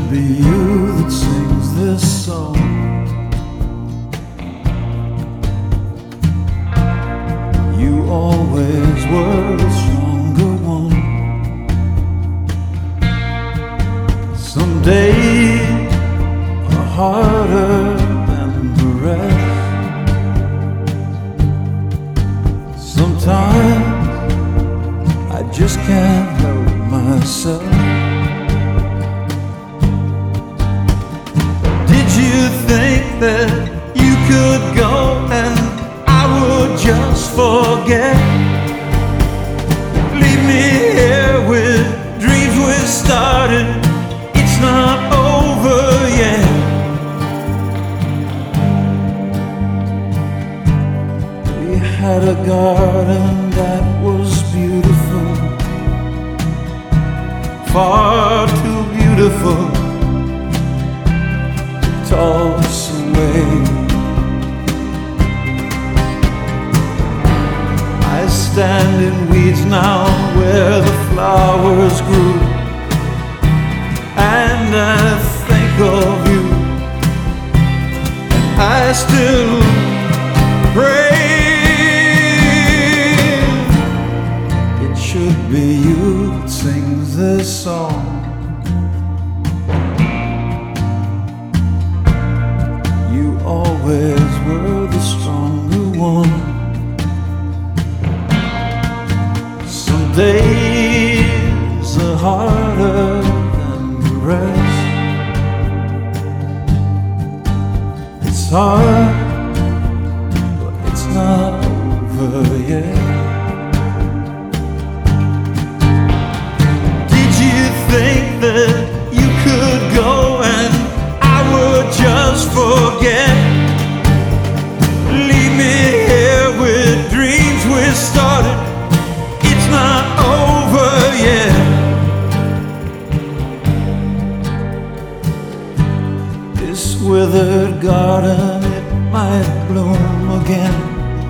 be you that sings this song. You always were the stronger one. Some days are harder than the rest. Sometimes I just can't help myself. Did you think that you could go and I would just forget? Leave me here with dreams we started. It's not over yet. We had a garden that was beautiful, far too beautiful to toss away. I stand in weeds now where the flowers grew, and I think of you, and I still pray. It should be you that sings this song. You always were the stronger one. Some days are harder than the rest. It's hard, but it's not over yet. Did you think that you could go and I would just forget? Leave me here with dreams we started. It's not over yet. This withered garden, it might bloom again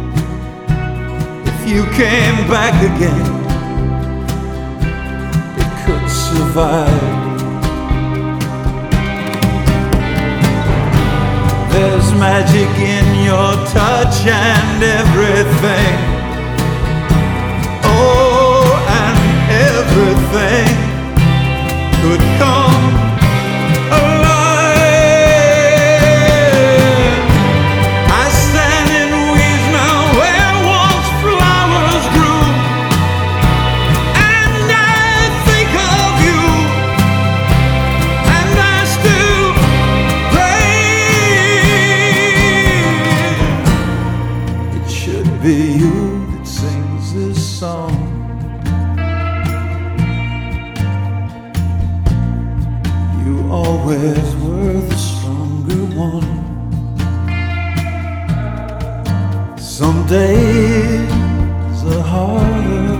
if you came back again. It could survive. There's magic in your touch and everything. Oh, and everything could come alive. I stand in weeds now where once flowers grew, and I think of you, and I still pray. It should be you that sings this song. You always were the stronger one. Some days are harder